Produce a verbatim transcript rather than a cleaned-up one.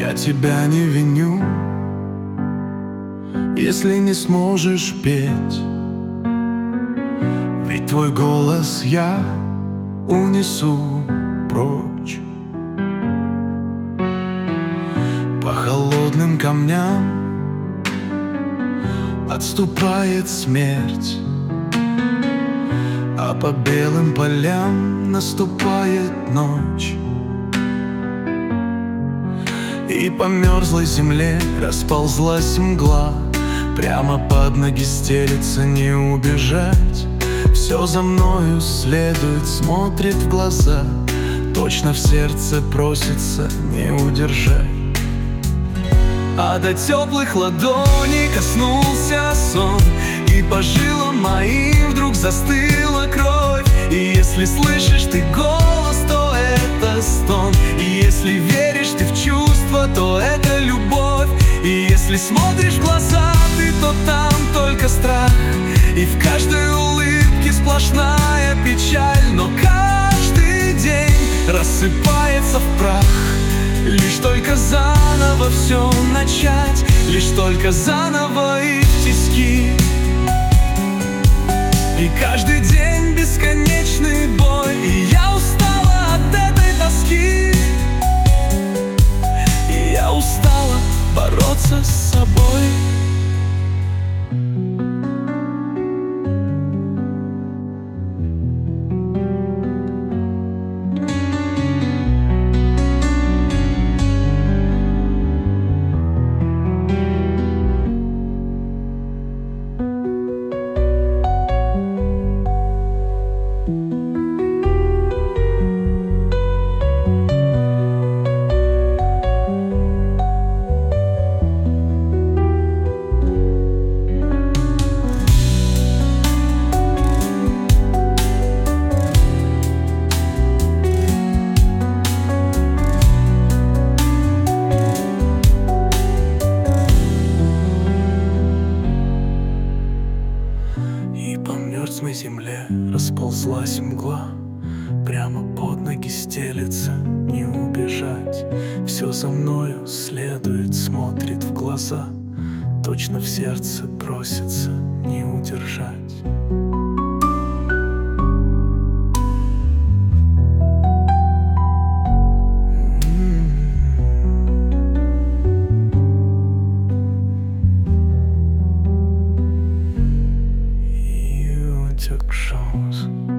Я тебя не виню, если не сможешь петь, ведь твой голос я унесу прочь. По холодным камням отступает смерть, а по белым полям наступает ночь. И по мерзлой земле расползлась мгла, прямо под ноги стелется, не убежать. Все за мною следует, смотрит в глаза, точно в сердце просится, не удержать. А до теплых ладоней коснулся сон, и по жилам моим вдруг застыла кровь. И если слышишь ты голос, то это стон, и если веришь ты в чувства, то это любовь. И если смотришь в глаза ты, то там только страх, и в каждой улыбке сплошная печаль. Но каждый день рассыпается в прах, лишь только заново все начать, лишь только заново и в тиски. И каждый день бесконечный бой, и я устала от этой тоски, и я устала бороться с собой. По мертвой земле расползлась мгла, прямо под ноги стелется, не убежать. Все за мною следует, смотрит в глаза, точно в сердце просится, не удержать. Took shows.